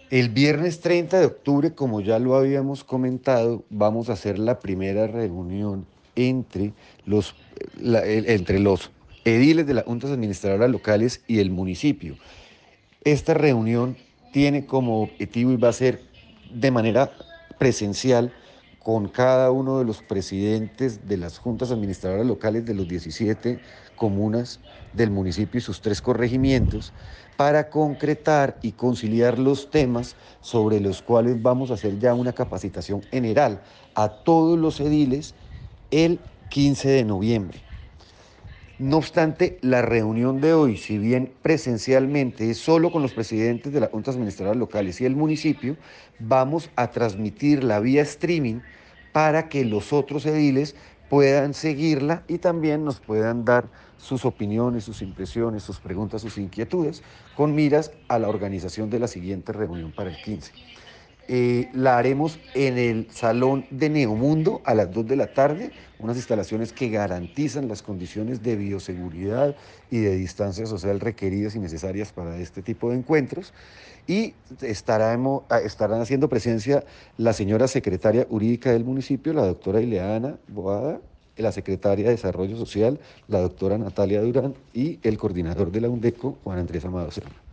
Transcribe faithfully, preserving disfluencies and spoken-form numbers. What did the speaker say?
El viernes treinta de octubre, como ya lo habíamos comentado, vamos a hacer la primera reunión entre los, la- el- entre los ediles de las juntas administradoras locales y el municipio. Esta reunión tiene como objetivo y va a ser de manera presencial con cada uno de los presidentes de las juntas administradoras locales de los diecisiete comunas del municipio y sus tres corregimientos para concretar y conciliar los temas sobre los cuales vamos a hacer ya una capacitación general a todos los ediles el quince de noviembre. No obstante, la reunión de hoy, si bien presencialmente es solo con los presidentes de las juntas administradoras locales y el municipio, vamos a transmitirla vía streaming para que los otros ediles puedan seguirla y también nos puedan dar sus opiniones, sus impresiones, sus preguntas, sus inquietudes, con miras a la organización de la siguiente reunión para el quince. Eh, la haremos en el Salón de Neomundo a las dos de la tarde, unas instalaciones que garantizan las condiciones de bioseguridad y de distancia social requeridas y necesarias para este tipo de encuentros. Y estaremos, ah, estarán haciendo presencia la señora secretaria jurídica del municipio, la doctora Ileana Boada, la secretaria de Desarrollo Social, la doctora Natalia Durán, y el coordinador de la UNDECO, Juan Andrés Amado Serra.